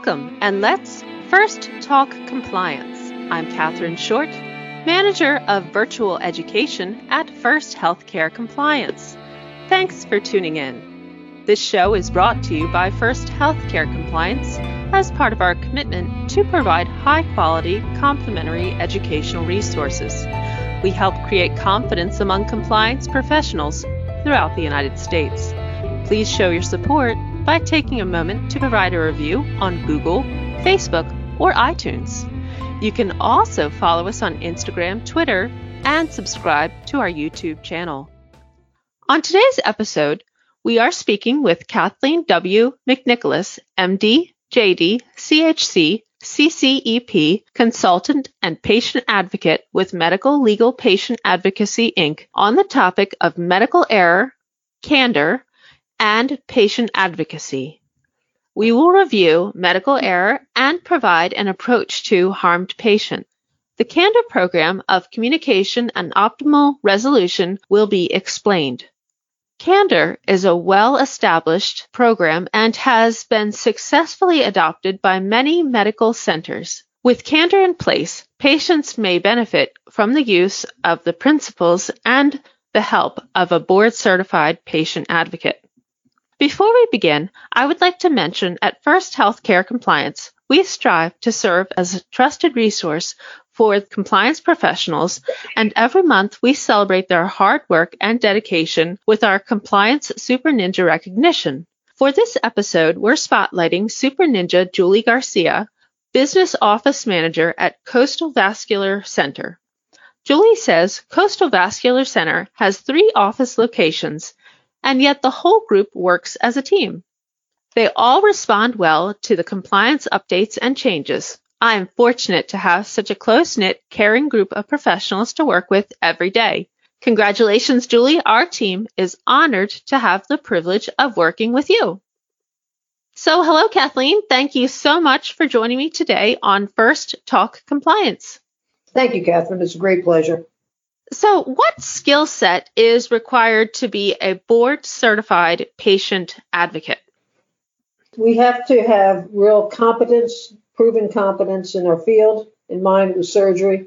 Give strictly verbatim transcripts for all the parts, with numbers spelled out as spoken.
Welcome, and let's first talk compliance. I'm Catherine Short, Manager of Virtual Education at First Healthcare Compliance. Thanks for tuning in. This show is brought to you by First Healthcare Compliance as part of our commitment to provide high-quality, complementary educational resources. We help create confidence among compliance professionals throughout the United States. Please show your support by taking a moment to provide a review on Google, Facebook, or iTunes. You can also follow us on Instagram, Twitter, and subscribe to our YouTube channel. On today's episode, we are speaking with Kathleen W. McNicholas, M D, J D, C H C, C C E P, consultant and patient advocate with Medical Legal Patient Advocacy, Incorporated, on the topic of medical error, candor, and patient advocacy. We will review medical error and provide an approach to harmed patient. The Candor program of communication and optimal resolution will be explained. Candor is a well-established program and has been successfully adopted by many medical centers. With Candor in place, patients may benefit from the use of the principles and the help of a board-certified patient advocate. Before we begin, I would like to mention at First Healthcare Compliance, we strive to serve as a trusted resource for compliance professionals, and every month we celebrate their hard work and dedication with our Compliance Super Ninja recognition. For this episode, we're spotlighting Super Ninja Julie Garcia, Business Office Manager at Coastal Vascular Center. Julie says Coastal Vascular Center has three office locations, and yet the whole group works as a team. They all respond well to the compliance updates and changes. I am fortunate to have such a close-knit, caring group of professionals to work with every day. Congratulations, Julie. Our team is honored to have the privilege of working with you. So, hello, Kathleen. Thank you so much for joining me today on First Talk Compliance. Thank you, Catherine. It's a great pleasure. So, what skill set is required to be a board-certified patient advocate? We have to have real competence, proven competence in our field. In mine, it was surgery,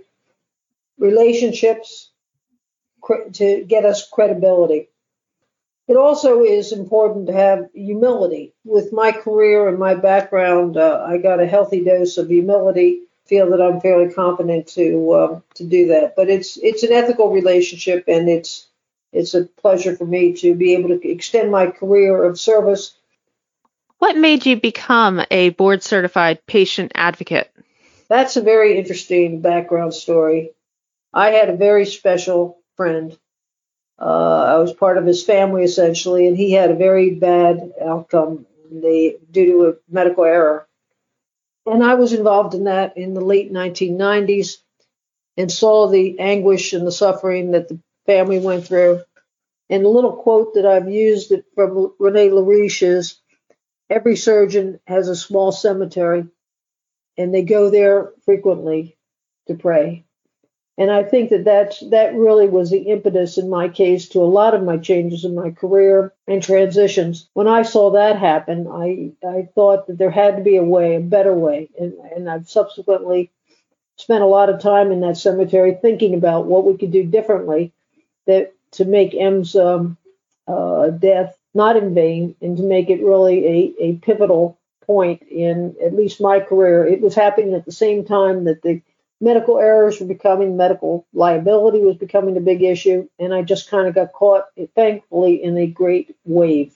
relationships cre- to get us credibility. It also is important to have humility. With my career and my background, uh, I got a healthy dose of humility. Feel that I'm fairly competent to uh, to do that. But it's it's an ethical relationship, and it's it's a pleasure for me to be able to extend my career of service. What made you become a board-certified patient advocate? That's a very interesting background story. I had a very special friend. Uh, I was part of his family, essentially, and he had a very bad outcome they, due to a medical error. And I was involved in that in the late nineteen nineties and saw the anguish and the suffering that the family went through. And a little quote that I've used from Rene Lariche is, every surgeon has a small cemetery, and they go there frequently to pray. And I think that that's, that really was the impetus in my case to a lot of my changes in my career and transitions. When I saw that happen, I, I thought that there had to be a way, a better way. And, and I've subsequently spent a lot of time in that cemetery thinking about what we could do differently that to make M's um, uh, death not in vain and to make it really a, a pivotal point in at least my career. It was happening at the same time that the medical errors were becoming, medical liability was becoming a big issue, and I just kind of got caught, thankfully, in a great wave.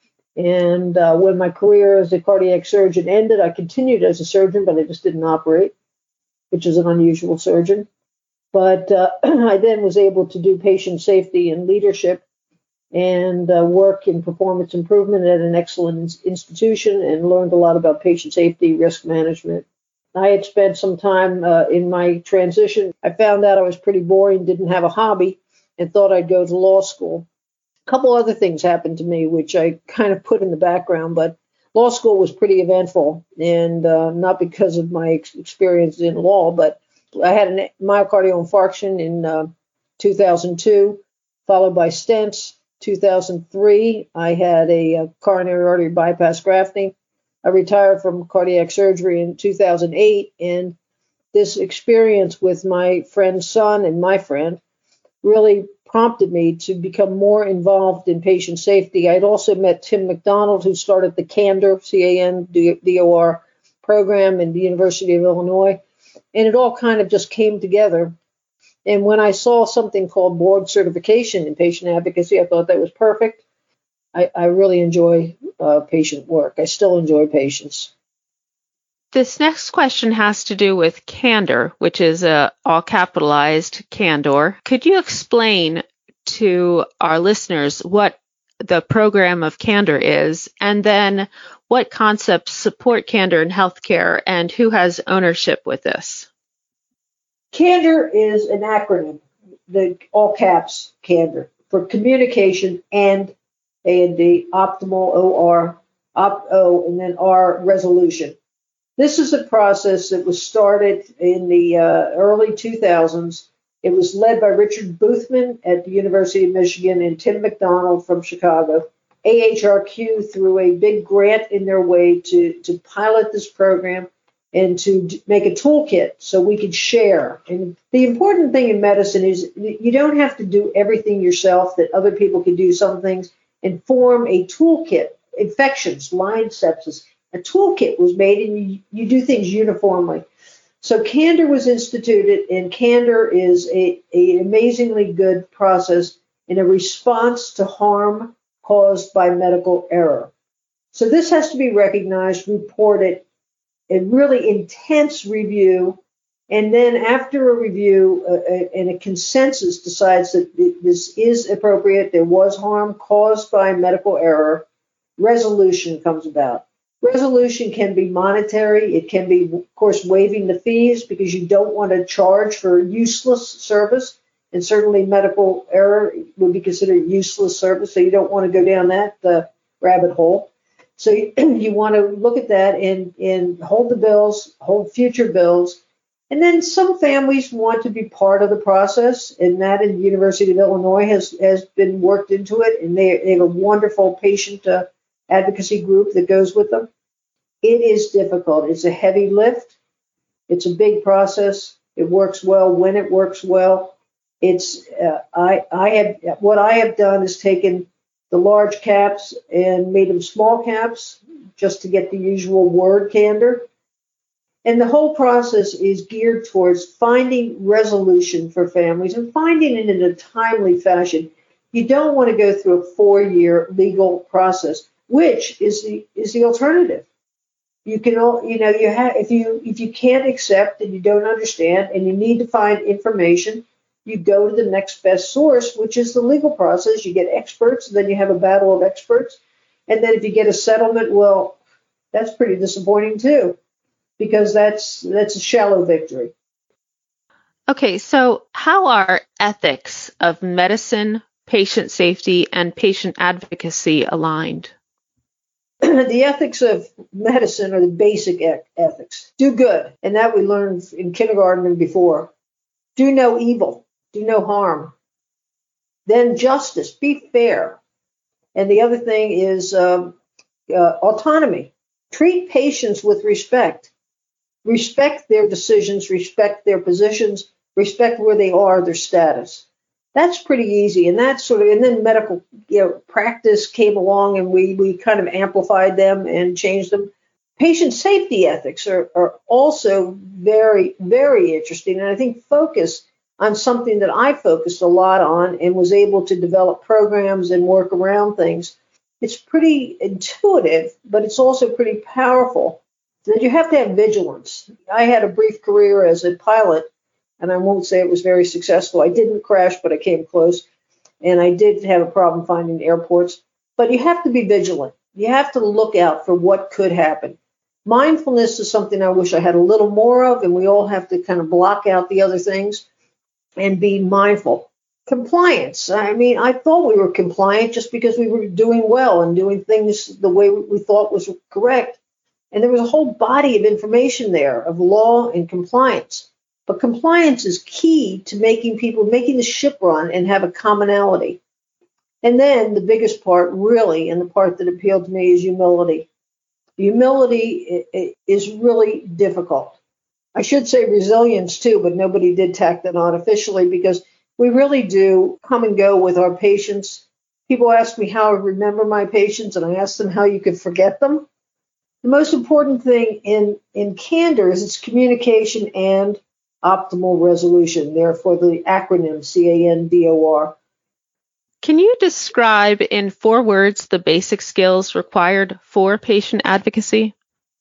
And uh, when my career as a cardiac surgeon ended, I continued as a surgeon, but I just didn't operate, which is an unusual surgeon. But uh, I then was able to do patient safety and leadership and uh, work in performance improvement at an excellent institution and learned a lot about patient safety, risk management. I had spent some time uh, in my transition. I found out I was pretty boring, didn't have a hobby, and thought I'd go to law school. A couple other things happened to me, which I kind of put in the background, but law school was pretty eventful, and uh, not because of my ex- experience in law, but I had a myocardial infarction in uh, two thousand two, followed by stents. two thousand three, I had a, a coronary artery bypass grafting. I retired from cardiac surgery in two thousand eight, and this experience with my friend's son and my friend really prompted me to become more involved in patient safety. I'd also met Tim McDonald, who started the CANDOR, C A N D O R program in the University of Illinois, and it all kind of just came together. And when I saw something called board certification in patient advocacy, I thought that was perfect. I, I really enjoy uh, patient work. I still enjoy patients. This next question has to do with CANDOR, which is a all capitalized CANDOR. Could you explain to our listeners what the program of CANDOR is, and then what concepts support CANDOR in healthcare and who has ownership with this? CANDOR is an acronym, the all caps CANDOR, for communication and A and D, optimal, O R, op O, and then R, resolution. This is a process that was started in the uh, early two thousands. It was led by Richard Boothman at the University of Michigan and Tim McDonald from Chicago. A H R Q threw a big grant in their way to, to pilot this program and to make a toolkit so we could share. And the important thing in medicine is you don't have to do everything yourself, that other people can do some things, and form a toolkit. Infections, Lyme sepsis. A toolkit was made, and you, you do things uniformly. So CANDOR was instituted, and CANDOR is a, a amazingly good process in a response to harm caused by medical error. So this has to be recognized, reported, a really intense review, and then after a review uh, and a consensus decides that this is appropriate, there was harm caused by medical error, resolution comes about. Resolution can be monetary. It can be, of course, waiving the fees because you don't want to charge for useless service. And certainly medical error would be considered useless service, so you don't want to go down that uh, rabbit hole. So you, you want to look at that and, and hold the bills, hold future bills. And then some families want to be part of the process, and that in the University of Illinois has, has been worked into it, and they, they have a wonderful patient uh, advocacy group that goes with them. It is difficult. It's a heavy lift. It's a big process. It works well when it works well. It's uh, I I have what I have done is taken the large caps and made them small caps just to get the usual word CANDOR. And the whole process is geared towards finding resolution for families and finding it in a timely fashion. You don't want to go through a four-year legal process, which is the is the alternative. You can, you know, you have if you if you can't accept and you don't understand and you need to find information, you go to the next best source, which is the legal process. You get experts, and then you have a battle of experts, and then if you get a settlement, well, that's pretty disappointing too, because that's that's a shallow victory. Okay, so how are ethics of medicine, patient safety, and patient advocacy aligned? The ethics of medicine are the basic e- ethics. Do good, and that we learned in kindergarten and before. Do no evil. Do no harm. Then justice. Be fair. And the other thing is um, uh, autonomy. Treat patients with respect. Respect their decisions. Respect their positions. Respect where they are, their status. That's pretty easy, and that's sort of, and then medical, you know, practice came along, and we we kind of amplified them and changed them. Patient safety ethics are, are also very, very interesting, and I think focus on something that I focused a lot on and was able to develop programs and work around things. It's pretty intuitive, but it's also pretty powerful. That you have to have vigilance. I had a brief career as a pilot, and I won't say it was very successful. I didn't crash, but I came close. And I did have a problem finding airports. But you have to be vigilant. You have to look out for what could happen. Mindfulness is something I wish I had a little more of, and we all have to kind of block out the other things and be mindful. Compliance. I mean, I thought we were compliant just because we were doing well and doing things the way we thought was correct. And there was a whole body of information there of law and compliance. But compliance is key to making people, making the ship run and have a commonality. And then the biggest part, really, and the part that appealed to me is humility. Humility i- i- is really difficult. I should say resilience too, but nobody did tack that on officially because we really do come and go with our patients. People ask me how I remember my patients, and I ask them how you could forget them. The most important thing in, in candor is its communication and optimal resolution, therefore the acronym C A N D O R. Can you describe in four words the basic skills required for patient advocacy?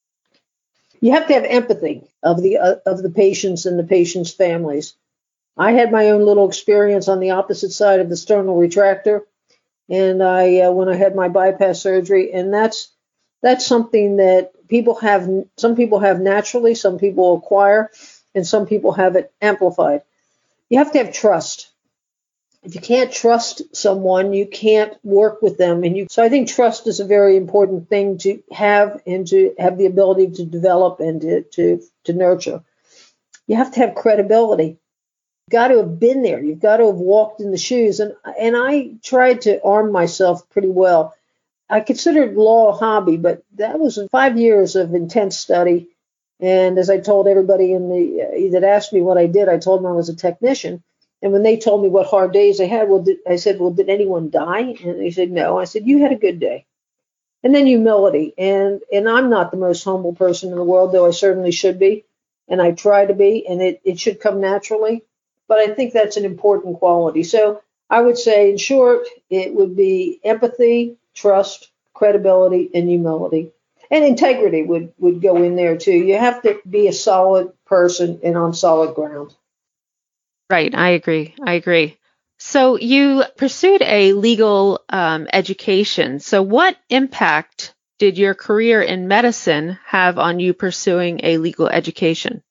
You have to have empathy of the uh, of the patients and the patients' families. I had my own little experience on the opposite side of the sternal retractor, and I uh, when I had my bypass surgery, and that's that's something that people have. Some people have naturally, some people acquire, and some people have it amplified. You have to have trust. If you can't trust someone, you can't work with them. And you, so I think trust is a very important thing to have and to have the ability to develop and to, to, to nurture. You have to have credibility. You've got to have been there. You've got to have walked in the shoes. And, and I tried to arm myself pretty well. I considered law a hobby, but that was five years of intense study. And as I told everybody in the uh, that asked me what I did, I told them I was a technician. And when they told me what hard days I had, well, did, I said, well, did anyone die? And they said, no. I said, you had a good day. And then humility. And and I'm not the most humble person in the world, though I certainly should be. And I try to be, and it, it should come naturally. But I think that's an important quality. So I would say, in short, it would be empathy, trust, credibility, and humility. And integrity would, would go in there, too. You have to be a solid person and on solid ground. Right, I agree. I agree. So you pursued a legal um, education. So what impact did your career in medicine have on you pursuing a legal education?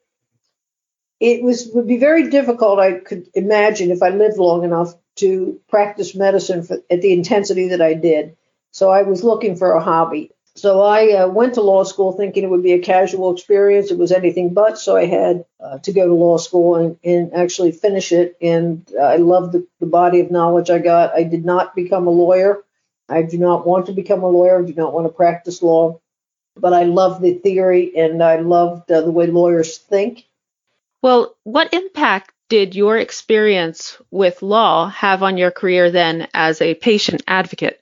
It was would be very difficult, I could imagine, if I lived long enough to practice medicine for, at the intensity that I did. So I was looking for a hobby. So I uh, went to law school thinking it would be a casual experience. It was anything but. So I had uh, to go to law school and, and actually finish it. And uh, I loved the, the body of knowledge I got. I did not become a lawyer. I do not want to become a lawyer. I do not want to practice law. But I love the theory, and I loved uh, the way lawyers think. Well, what impact did your experience with law have on your career then as a patient advocate?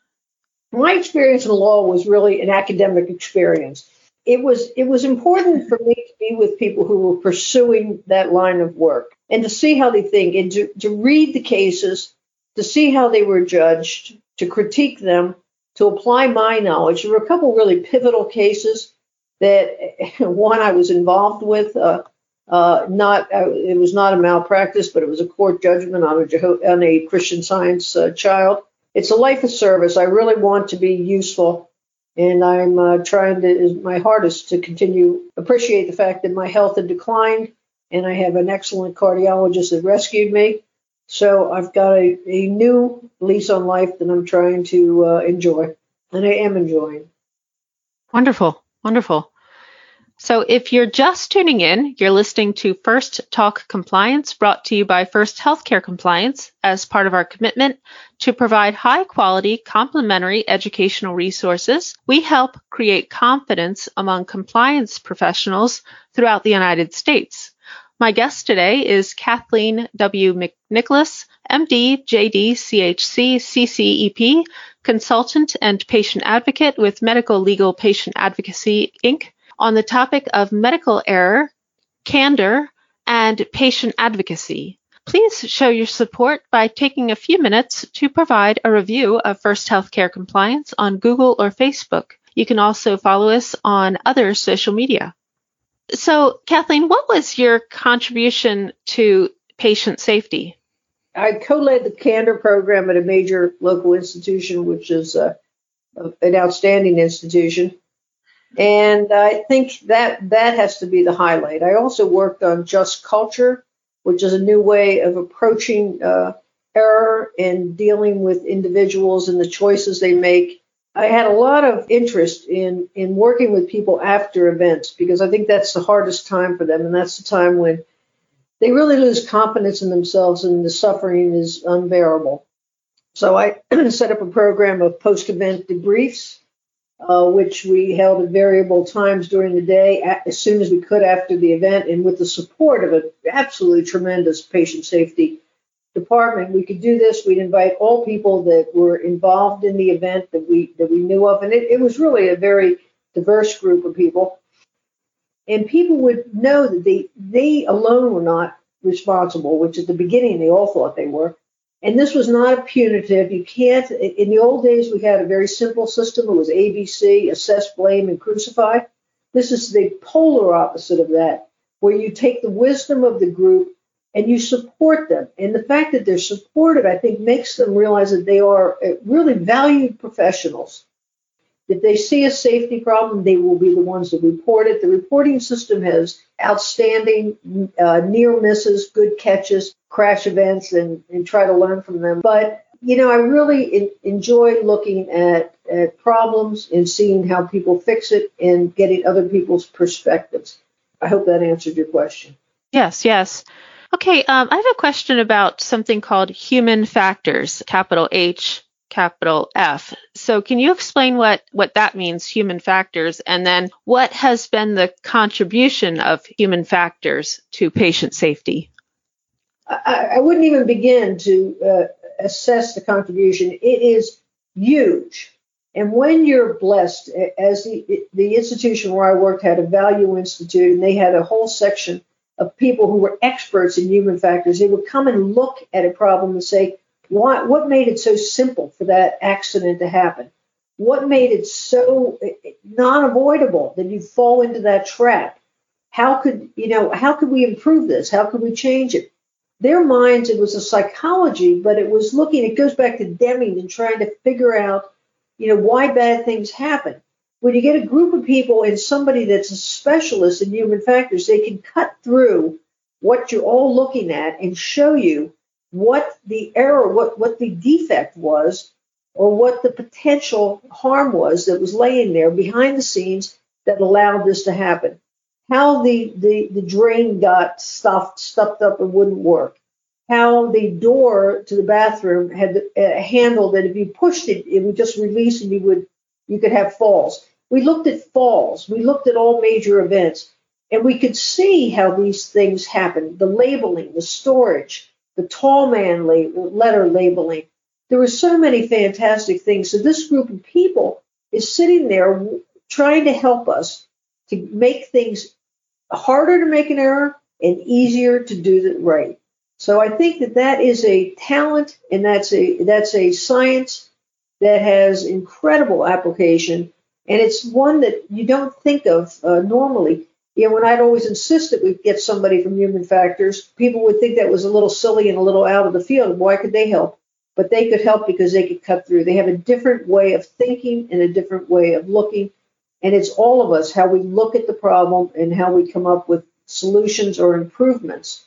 My experience in law was really an academic experience. It was it was important for me to be with people who were pursuing that line of work and to see how they think and to, to read the cases, to see how they were judged, to critique them, to apply my knowledge. There were a couple really pivotal cases that one I was involved with. Uh, uh, not uh, it was not a malpractice, but it was a court judgment on a, Jeho- on a Christian Science uh, child. It's a life of service. I really want to be useful, and I'm uh, trying to, my hardest to continue appreciate the fact that my health had declined, and I have an excellent cardiologist that rescued me. So I've got a, a new lease on life that I'm trying to uh, enjoy, and I am enjoying. Wonderful, wonderful. So if you're just tuning in, you're listening to First Talk Compliance, brought to you by First Healthcare Compliance as part of our commitment to provide high-quality, complementary educational resources. We help create confidence among compliance professionals throughout the United States. My guest today is Kathleen W. McNicholas, M D, J D, C H C, C C E P, consultant and patient advocate with Medical Legal Patient Advocacy, Incorporated, on the topic of medical error, candor, and patient advocacy. Please show your support by taking a few minutes to provide a review of First Healthcare Compliance on Google or Facebook. You can also follow us on other social media. So, Kathleen, what was your contribution to patient safety? I co-led the candor program at a major local institution, which is uh, an outstanding institution. And I think that that has to be the highlight. I also worked on Just Culture, which is a new way of approaching uh, error and dealing with individuals and the choices they make. I had a lot of interest in, in working with people after events because I think that's the hardest time for them. And that's the time when they really lose confidence in themselves and the suffering is unbearable. So I set up a program of post-event debriefs. uh, which we held at variable times during the day as soon as we could after the event, and with the support of an absolutely tremendous patient safety department. We could do this. We'd invite all people that were involved in the event that we that we knew of, and it, it was really a very diverse group of people. And people would know that they they alone were not responsible, which at the beginning they all thought they were. And this was not a punitive. You can't. In the old days, we had a very simple system. It was A B C: assess, blame, and crucify. This is the polar opposite of that, where you take the wisdom of the group and you support them. And the fact that they're supported, I think, makes them realize that they are really valued professionals. If they see a safety problem, they will be the ones that report it. The reporting system has outstanding uh, near misses, good catches, crash events, and, and try to learn from them. But, you know, I really in, enjoy looking at, at problems and seeing how people fix it and getting other people's perspectives. I hope that answered your question. Yes, yes. Okay, um, I have a question about something called human factors, capital H, capital F. So can you explain what, what that means, human factors, and then what has been the contribution of human factors to patient safety? I, I wouldn't even begin to uh, assess the contribution. It is huge. And when you're blessed, as the, the institution where I worked had a value institute, and they had a whole section of people who were experts in human factors, they would come and look at a problem and say, why, what made it so simple for that accident to happen? What made it so non-avoidable that you fall into that trap? How could, you know, how could we improve this? How could we change it? Their minds, it was a psychology, but it was looking, it goes back to Deming and trying to figure out, you know, why bad things happen. When you get a group of people and somebody that's a specialist in human factors, they can cut through what you're all looking at and show you what the error, what, what the defect was, or what the potential harm was that was laying there behind the scenes that allowed this to happen. How the, the, the drain got stuffed, stuffed up and wouldn't work. How the door to the bathroom had a handle that if you pushed it, it would just release and you would you could have falls. We looked at falls. We looked at all major events, and we could see how these things happen. The labeling, the storage, the tall man label, letter labeling. There were so many fantastic things. So this group of people is sitting there trying to help us to make things harder to make an error and easier to do it right. So I think that that is a talent, and that's a that's a science that has incredible application, and it's one that you don't think of uh, normally. You know, when I'd always insist that we get somebody from human factors, people would think that was a little silly and a little out of the field. Why could they help? But they could help because they could cut through. They have a different way of thinking and a different way of looking, and it's all of us, how we look at the problem and how we come up with solutions or improvements.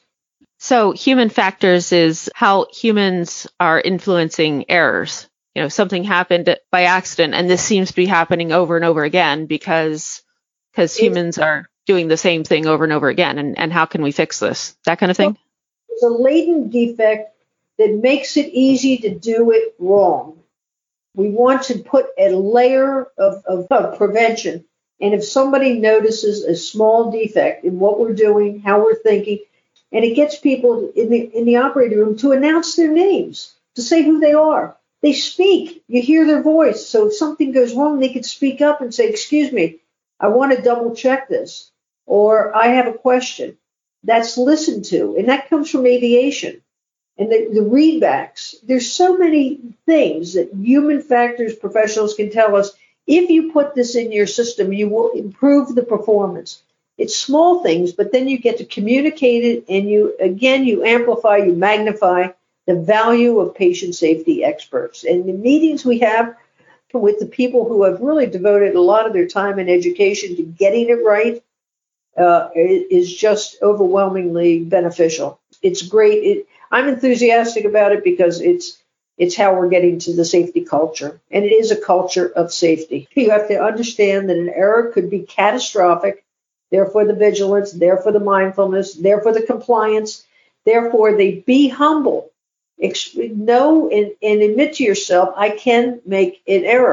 So human factors is how humans are influencing errors. You know, something happened by accident, and this seems to be happening over and over again because because humans are doing the same thing over and over again. And, and how can we fix this? That kind of thing? It's a latent defect that makes it easy to do it wrong. We want to put a layer of, of, of prevention. And if somebody notices a small defect in what we're doing, how we're thinking, and it gets people in the in the operating room to announce their names, to say who they are. They speak. You hear their voice. So if something goes wrong, they can speak up and say, excuse me, I want to double check this. Or I have a question. That's listened to. And that comes from aviation. And the, the readbacks. There's so many things that human factors professionals can tell us. If you put this in your system, you will improve the performance. It's small things, but then you get to communicate it, and you, again, you amplify, you magnify the value of patient safety experts. And the meetings we have with the people who have really devoted a lot of their time and education to getting it right uh, is just overwhelmingly beneficial. It's great. It, I'm enthusiastic about it because it's it's how we're getting to the safety culture. And it is a culture of safety. You have to understand that an error could be catastrophic. Therefore, the vigilance, therefore the mindfulness, therefore the compliance, therefore the be humble. Know and, and admit to yourself, I can make an error.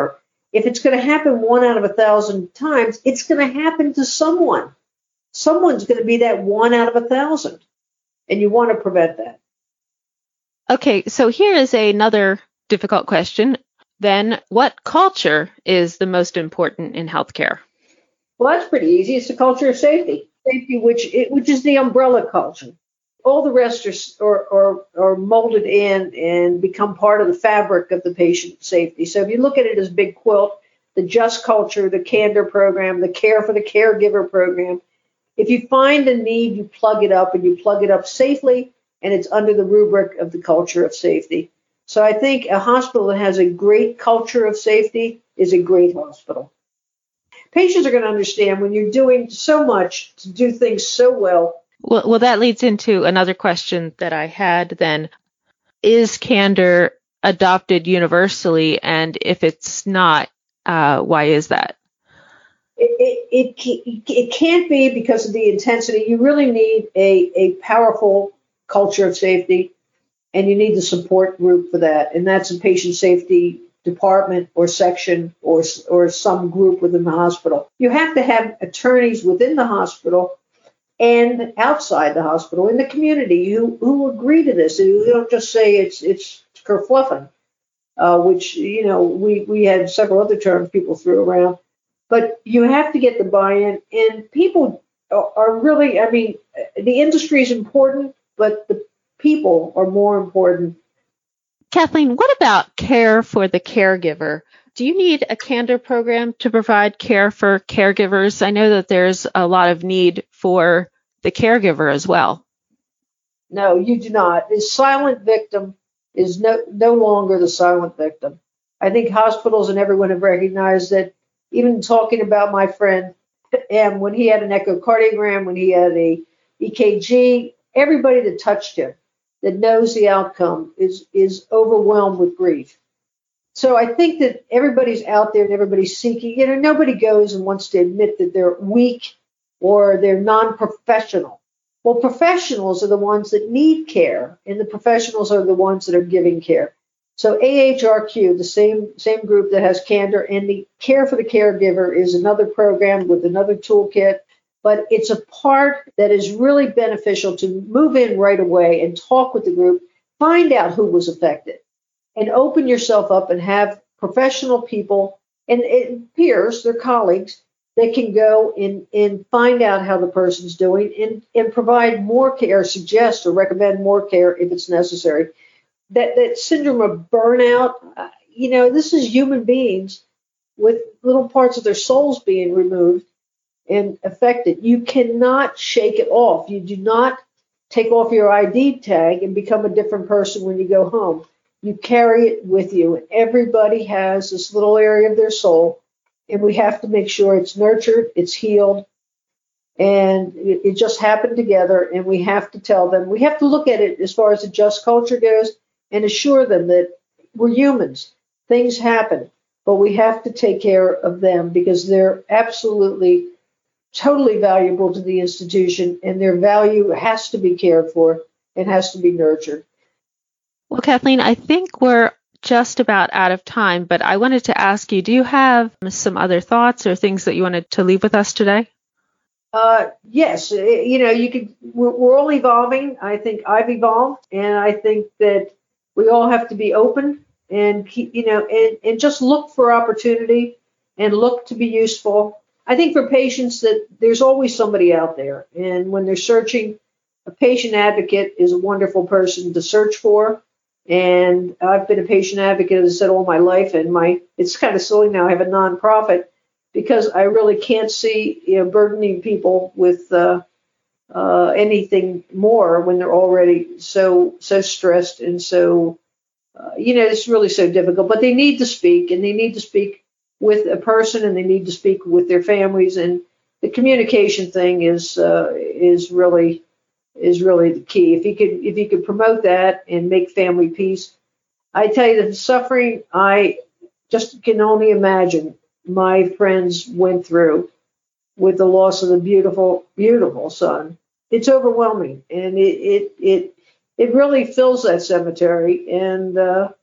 if it's going to happen one out of a thousand times, it's going to happen to someone. Someone's going to be that one out of a thousand, and you want to prevent that. Okay, so here is another difficult question. Then, what culture is the most important in healthcare? Well, that's pretty easy. It's the culture of safety, safety, which it, which is the umbrella culture. All the rest are, are, are, are molded in and become part of the fabric of the patient safety. So if you look at it as a big quilt, the Just Culture, the Candor program, the Care for the Caregiver program, if you find a need, you plug it up and you plug it up safely, and it's under the rubric of the culture of safety. So I think a hospital that has a great culture of safety is a great hospital. Patients are going to understand when you're doing so much to do things so well. Well, well, that leads into another question that I had then. Is Candor adopted universally? And if it's not, uh, why is that? It, it, it, it can't be because of the intensity. You really need a, a powerful culture of safety, and you need the support group for that. And that's a patient safety department or section or, or some group within the hospital. You have to have attorneys within the hospital and outside the hospital in the community who, who agree to this. You don't just say it's it's kerfluffing, uh, which, you know, we, we had several other terms people threw around. But you have to get the buy-in, and people are, are really, I mean, the industry is important, but the people are more important. Kathleen, what about care for the caregiver? Do you need a Candor program to provide care for caregivers? I know that there's a lot of need for the caregiver as well. No, you do not. The silent victim is no, no longer the silent victim. I think hospitals and everyone have recognized that. Even talking about my friend M, when he had an echocardiogram, when he had a E K G, everybody that touched him, that knows the outcome, is is overwhelmed with grief. So I think that everybody's out there and everybody's seeking. You know, nobody goes and wants to admit that they're weak or they're non-professional. Well, professionals are the ones that need care, and the professionals are the ones that are giving care. So A H R Q, the same same group that has Candor, and the Care for the Caregiver is another program with another toolkit, but it's a part that is really beneficial to move in right away and talk with the group, find out who was affected, and open yourself up and have professional people and, and peers, their colleagues, that can go and, and find out how the person's doing and, and provide more care, suggest or recommend more care if it's necessary. That, that syndrome of burnout, uh, you know, this is human beings with little parts of their souls being removed and affected. You cannot shake it off. You do not take off your I D tag and become a different person when you go home. You carry it with you. And everybody has this little area of their soul, and we have to make sure it's nurtured, it's healed, and it, it just happened together, and we have to tell them. We have to look at it as far as the Just Culture goes and assure them that we're humans. Things happen, but we have to take care of them because they're absolutely, totally valuable to the institution, and their value has to be cared for and has to be nurtured. Well, Kathleen, I think we're just about out of time, but I wanted to ask you, do you have some other thoughts or things that you wanted to leave with us today? Uh, yes, you know, you could. We're, we're all evolving. I think I've evolved, and I think that we all have to be open and keep, you know, and, and just look for opportunity and look to be useful. I think for patients that there's always somebody out there, and when they're searching, a patient advocate is a wonderful person to search for. And I've been a patient advocate, as I said, all my life, and my it's kind of silly now. I have a nonprofit because I really can't see, you know, burdening people with uh, uh, anything more when they're already so so stressed and so, uh, you know, it's really so difficult. But they need to speak, and they need to speak with a person, and they need to speak with their families. And the communication thing is uh, is really is really the key. If you could if you could promote that and make family peace, I tell you, the suffering I just can only imagine my friends went through with the loss of the beautiful, beautiful son. It's overwhelming, and it it it, it really fills that cemetery. And uh,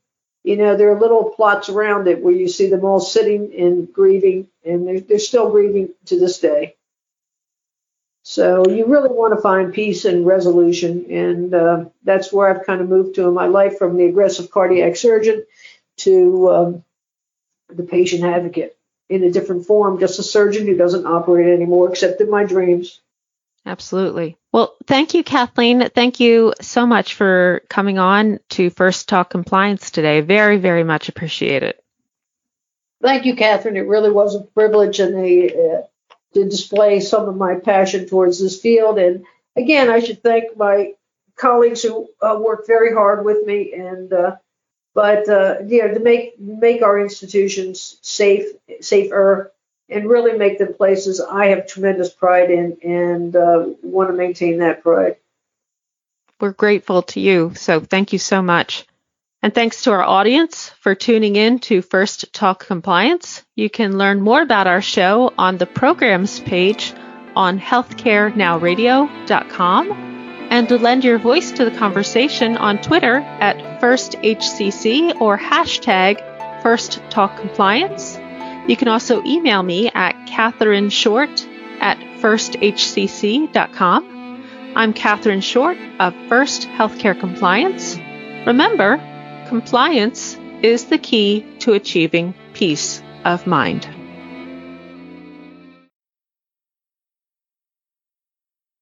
you know, there are little plots around it where you see them all sitting and grieving, and they're, they're still grieving to this day. So you really want to find peace and resolution, and uh, that's where I've kind of moved to in my life, from the aggressive cardiac surgeon to um, the patient advocate in a different form, just a surgeon who doesn't operate anymore except in my dreams. Absolutely. Well, thank you, Kathleen. Thank you so much for coming on to First Talk Compliance today. Very, very much appreciate it. Thank you, Catherine. It really was a privilege and a, uh, to display some of my passion towards this field. And again, I should thank my colleagues who uh, worked very hard with me, and uh, but uh, you know, to make make our institutions safe, safer, and really make them places I have tremendous pride in, and uh, want to maintain that pride. We're grateful to you, so thank you so much. And thanks to our audience for tuning in to First Talk Compliance. You can learn more about our show on the programs page on healthcare now radio dot com, and to lend your voice to the conversation on Twitter at First H C C or hashtag First Talk Compliance. You can also email me at Catherine Short at first h c c dot com. I'm Catherine Short of First Healthcare Compliance. Remember, compliance is the key to achieving peace of mind.